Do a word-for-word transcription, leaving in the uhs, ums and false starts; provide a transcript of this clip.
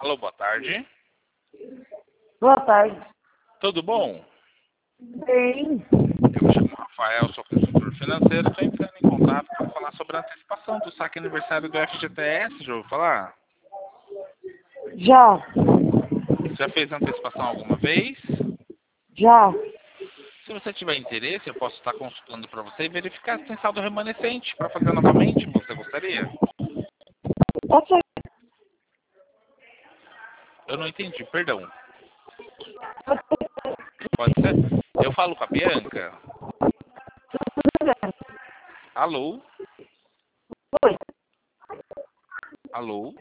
Alô, boa tarde. Boa tarde. Tudo bom? Bem. Eu me chamo Rafael, sou consultor financeiro. Estou entrando em contato para falar sobre a antecipação do saque aniversário do F G T S. Já ouviu falar? Já. Já fez antecipação alguma vez? Já. Se você tiver interesse, eu posso estar consultando para você e verificar se tem saldo remanescente para fazer novamente. Você gostaria? Pode ser. Eu não entendi, perdão. Pode ser? Eu falo com a Bianca. Alô? Oi. Alô?